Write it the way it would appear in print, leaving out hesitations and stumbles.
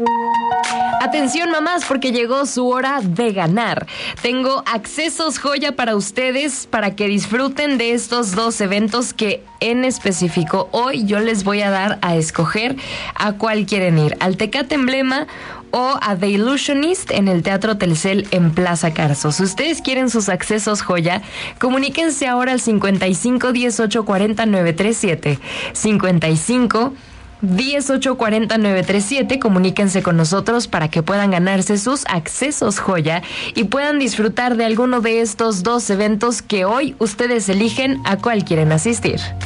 Atención mamás, porque llegó su hora de ganar. Tengo accesos joya para ustedes para que disfruten de estos dos eventos que en específico hoy yo les voy a dar a escoger a cuál quieren ir, al Tecate Emblema o a The Illusionist en el Teatro Telcel en Plaza Carso. Si ustedes quieren sus accesos joya, comuníquense ahora al 55 18 40 937. 55 18 40 937, comuníquense con nosotros para que puedan ganarse sus accesos joya y puedan disfrutar de alguno de estos dos eventos que hoy ustedes eligen a cuál quieren asistir.